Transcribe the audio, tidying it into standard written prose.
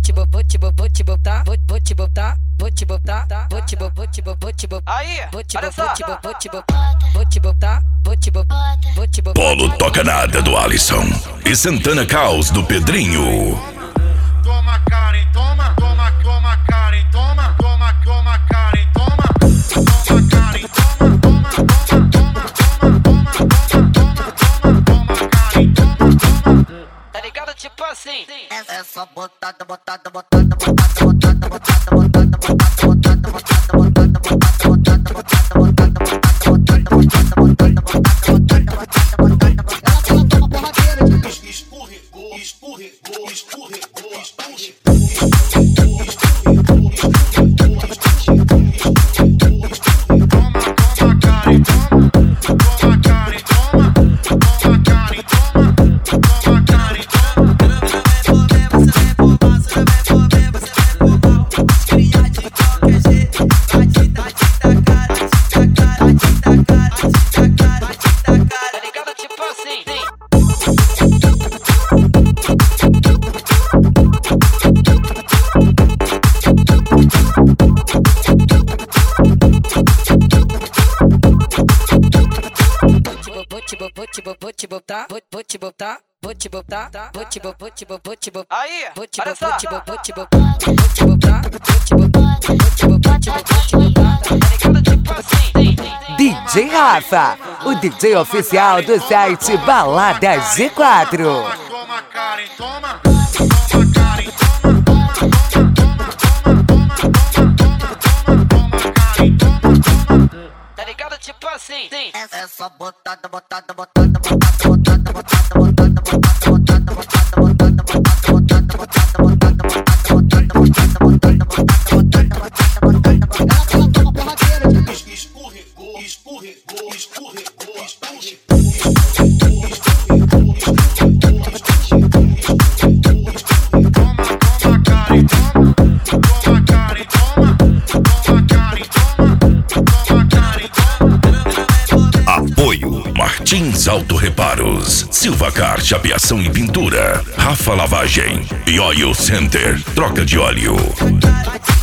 Aí, olha só. Polo Toca Nada do Alisson e Santana Caos do Pedrinho. Toma Karen, toma, toma, toma Karen, toma, toma, toma Karen, toma, toma Karen, toma, toma, toma, toma, toma, toma, toma, toma Karen, toma, toma. Tá ligado? Tipo assim. É só botada, botada, botada, botada, botada, botada, botada, botada, botada, botada, botada, botada, Escorregou, escorregou, escorregou, escorregou. Toma Karen, toma, toma Karen, toma, toma Karen, toma, toma Karen, toma. Tá ligado? Tipo assim. Aí, olha só. DJ Rafa, o DJ oficial do site Balada G4. Toma Karen, toma, toma Karen, toma, toma, toma, toma, toma, toma Karen, toma, toma. Tá ligado? Tipo assim. é só botada, botada, botada, botada, botada, botada, botada, botada, botada, botada, botada, botada, botada, Escorregou, escorregou, escorregou, escorregou. Toma Karen, toma, toma Karen, toma, toma Karen, toma, toma Karen, toma. Apoio Martins Auto Reparos, Silvacar Chapeação e Pintura, Rafa Lavagem e Oil Center, troca de óleo.